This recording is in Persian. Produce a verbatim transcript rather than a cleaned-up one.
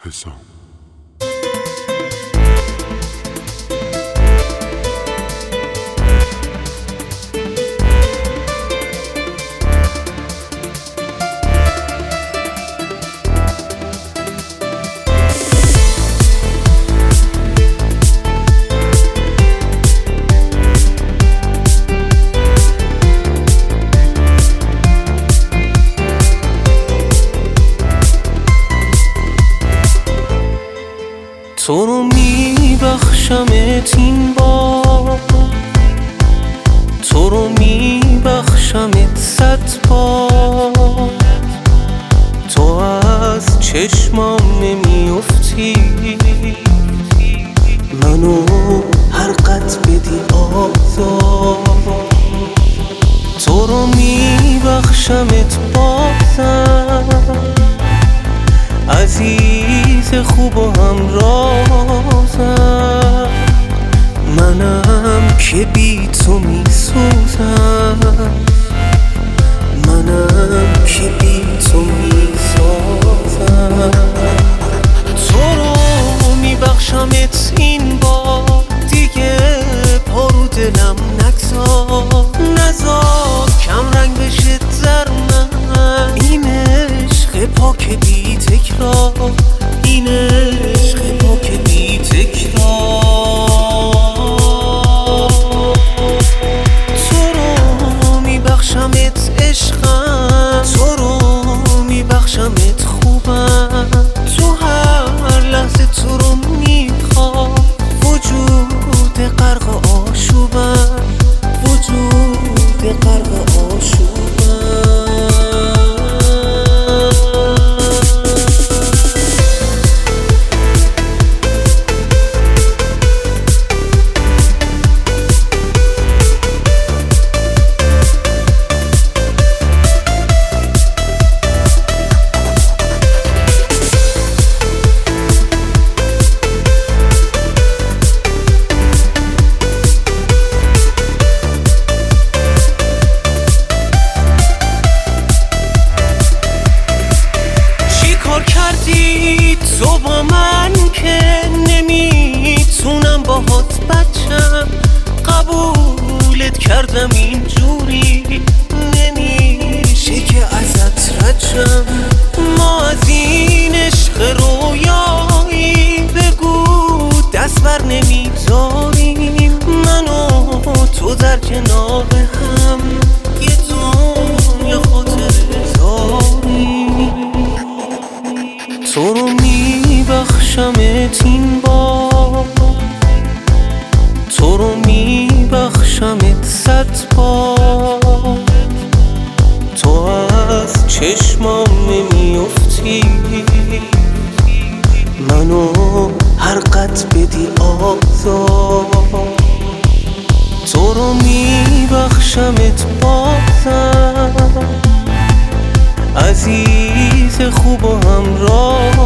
حسام. تو رو میبخشمت این بار، تو رو میبخشمت صد بار. تو از چشمام نمیافتی، منو هر قد بدی آزار. تو رو میبخشمت بازم، عزیز خوب و همرازم. منم که بی تو میسوزم، منم که بی تو میسازم. تو رو میبخشمت این بار، دیگه پا رو دلم نگذار. نذار کم رنگ بشه در من این عشق پاک بی تکرار، این عشق پاک بی تکرار. تو رو میبخشمت عشقم، تو رو میبخشمت خوبم. تو هر لحظه تو رو میخوام، وجود غرق آشوبم، وجود غرق آشوبم. کردی تو با من که نمیتونم باهات بچم. قبولت کردم اینجوری، نمیشه که ازت رجم. ما از این عشق رویایی بگو دست بر نمیذاریم. من و تو در کنار هم یه دنیا خاطره داریم. تو رو میبخشمت این بار، تو رو میبخشمت صد بار. تو از چشمام نمیافتی، منو هر قد بدی آزار. تو رو میبخشمت بازم، عزیز خوب و همراه.